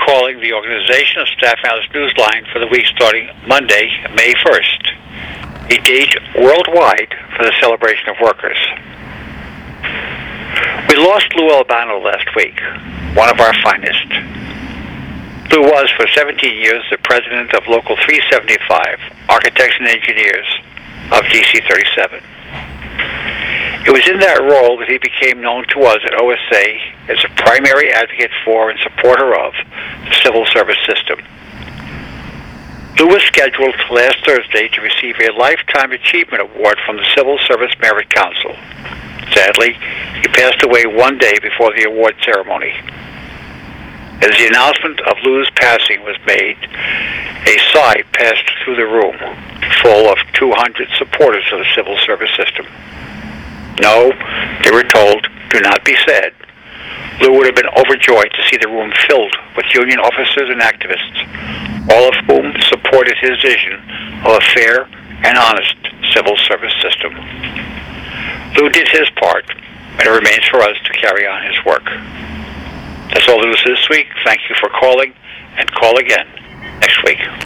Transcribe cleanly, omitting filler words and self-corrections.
calling the Organization of Staff Analysts Newsline for the week starting Monday, May 1st, a date worldwide for the celebration of workers. We lost Lou Albano last week, one of our finest. Lou was for 17 years the president of Local 375, Architects and Engineers of DC 37. It was in that role that he became known to us at OSA as a primary advocate for and supporter of the civil service system. Lou was scheduled last Thursday to receive a Lifetime Achievement Award from the Civil Service Merit Council. Sadly, he passed away one day before the award ceremony. As the announcement of Lou's passing was made, a sigh passed through the room, full of 200 supporters of the civil service system. No, they were told, do not be sad. Lou would have been overjoyed to see the room filled with union officers and activists, all of whom supported his vision of a fair and honest civil service system. Lou did his part, and it remains for us to carry on his work. That's all there is this week. Thank you for calling, and call again next week.